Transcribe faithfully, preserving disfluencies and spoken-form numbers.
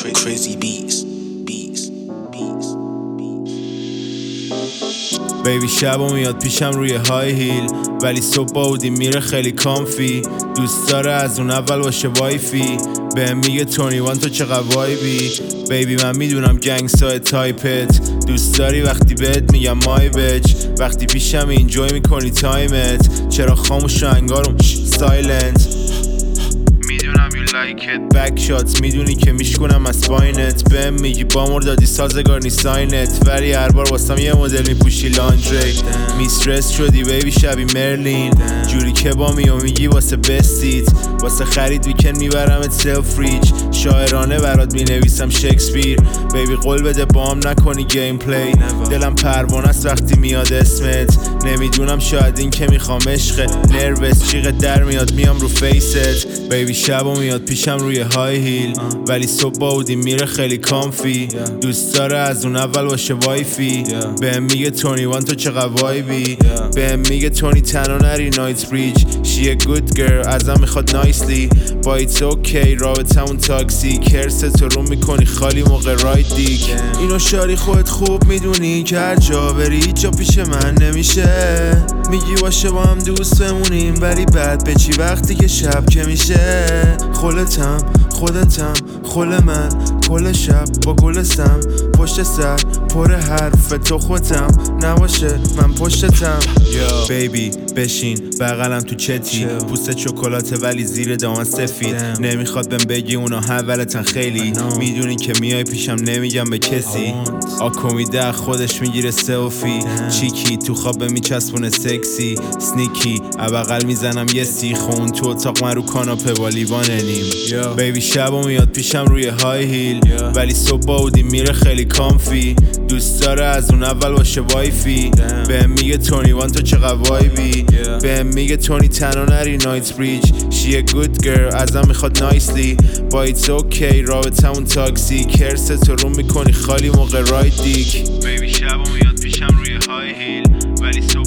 Crazy beats, beats, beats, بیبی شبو میاد پیشم روی های هیل، ولی صبح با اودی میره خیلی کامفی. دوست داره از اون اول باشه وایفی، بهم میگه تونی وان تو چقدر وایبی. بیبی من میدونم گنگستای تایپت، دوست داری وقتی بهت میگم مای بچ. وقتی پیشم اینجوی میکنی تایمت، چرا خاموش و انگارم سایلنت. میدونم you like it back shots، میدونی که میشکنم از پاینت. بهم میگی با مردادی سازگار نی ساینت، ولی هر بار واسم یه مدل میپوشی لاندری. میسترس شدی بیبی شبی مرلین، جوری که با میو میگی واسه بستیت. واسه خرید ویکند میبرمت سلف ریچ، شاعرانه برات مینویسم شکسپیر. بیبی قول بده بام نکنی گیم پلی، دلم پروانه است وقتی میاد اسمت. نمیدونم شاید این که میخوام عشق، نروس جیغ در میاد میام رو فیست. بیبی شبو میاد پیشم روی های هیل، ولی صبح با اودی میره خیلی کامفی. دوست داره از اون اول باشه وایفی، بهم میگه تونی وان تو چقدر وایبی. بهم میگه تونی تنها نری نایت بریج، شی ا گود گرل ازم میخواد نایسلی. با ایتس اوکی رابطمون تاکسی، کرس تو رو میکنی خالی موقع رایت دیک. اینو شاری خودت خوب میدونی که هر جا بری جا پیش من نمیشه. میگی باشه با هم دوست بمونیم، ولی بعد به چی وقتی که شب که میشه. خلتم خودتم خل من کل شب با گلستم، پشت سر پر حرف تو خودم نباشه من پشتتم. بیبی بشین بغلم تو چتی، پوست شکلاته ولی زیر دامن سفید. نمیخواد بهم بگی اونا اولتن خیلی، میدونی که میای پیشم نمیگم به کسی. آکومیده خودش میگیره سلفی، چیکی تو خواب میچسبونه سکسی. سنیکی بغل میزنم یه سیخون، تو اتاق من رو کاناپه با لیوان نیم. بیبی شبو میاد پیشم روی های هیل، ولی صبح با اودی میره خیلی کامفی. دوست داره از اون اول باشه وایفی، بهم میگه تونی وان تو چقدر وایبی. بهم میگه تونی تنها نری نایت بریج، شی ا گود گرل ازم میخواد نایسلی. با ایتس اوکی رابطمون تاکسی، کرس تو رو میکنی خالی موقع رایت دیک. بیبی شبو میاد پیشم روی های هیل، ولی صبح